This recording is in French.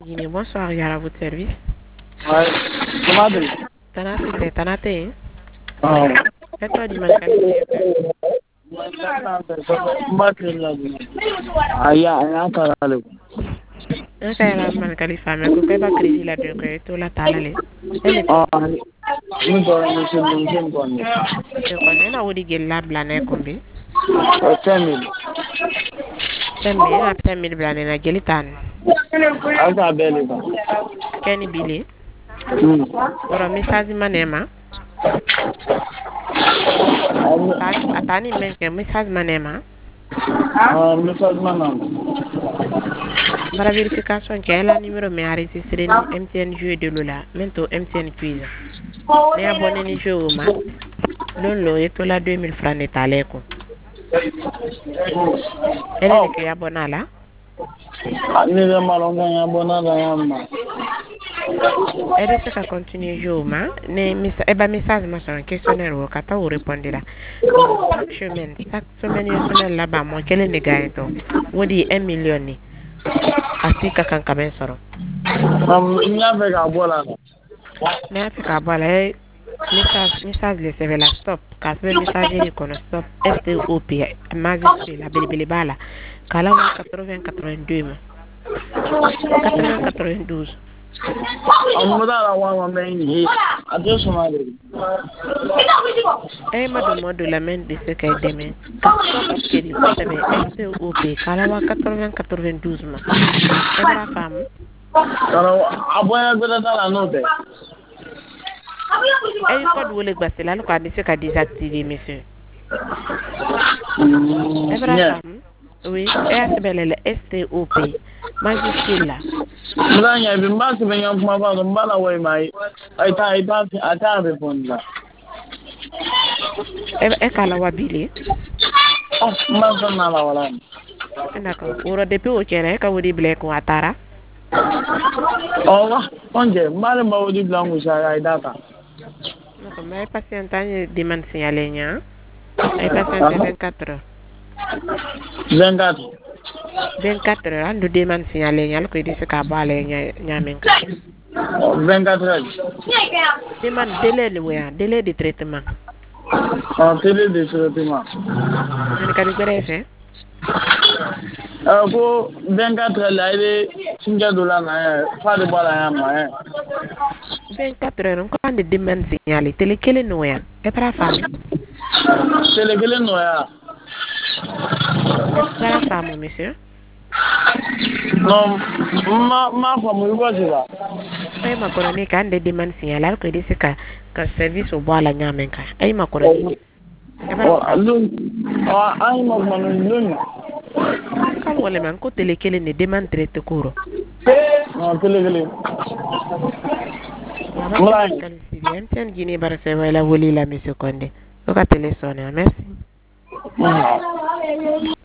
Guinée, bonsoir, Yara, à votre service. Ouais. Comment dire? Tanate, Tanate. Ah. Faites-toi du mal qualifié. Aya kalalu. Un kayala mal qualifié, mais que pas crédit la donc tout la talale. Elle Ah, ni ko ni sin ko ni. est connue, na wodi gel la blane kombi. Temi. Tembe, na tembe blane na gelitan. Asa bele ba. Kenny Billy. Hmm. Ora message manema. Atani menke message manema. Ah, message manam. Bara vérification que la numéro me enregistré ni MTN jeu de Lola, mento MTN quiz. Ne abonné ni jeu ma. Lolo eto la 2000 francs de taleko. Elle est que abonné là. Ani le malonga ya bona da yamma. Elle est que continue jeu ma. Ne message ma sur un questionnaire ou kata ou répondre là. Chaque semaine là-bas moi quel est le gars to. Wodi 1 million ni. Asika kan kamen soro. Nya be ga bola. Ne afika bala message le seve la stop ka sebe messagerie kono stop STOP majuscule la belebele bala kala wa 80 ma 80 Amuda la wa me ni. Ade suma de. modo la main de ce qu'elle demain ka stop kedi ko sebe STOP kala wa 80 ma ebra fam Kala aboya be da la no de. ay code wole gbase la ko adi se ka désactiver monsieur ebra Yeah. fam oui et asebele le STOP majuscule là Mlanya bi mbasi benya kuma ba no mbala we mai. Ata be ponda. e kala wa bile Oh, mbasa na la wala. d'accord woro depuis o kere ka wodi black wa tara Oh, onje mbale ma wodi blangu sha ai data. d'accord mais patient ani diman signalé nya ay patient 24 heures 24. 24 heures andu diman signalé nya ko di se ka balé nya men ka 24 heures. diman délai de traitement En télé de traitement. ani ka di gbere fe Ko 24 heures la ile sinja dola na fa de bala ya ma 24 heures ko ande diman signalé télé kele no ya e tra fam Télé kele no ya. e tra fam monsieur No, ma fa mu ko si ba. ay ma kono ni ka ande diman signalé ko di se ka service o bala nya men ka ay ma kono ni Oh, lun. Oh, ai ma ma lun. kan wala man ko télé kele ne demande traité kuro Non, télé kele. wala kan sibian tan gini bara se wala wali la monsieur Condé ko ka télé sonné merci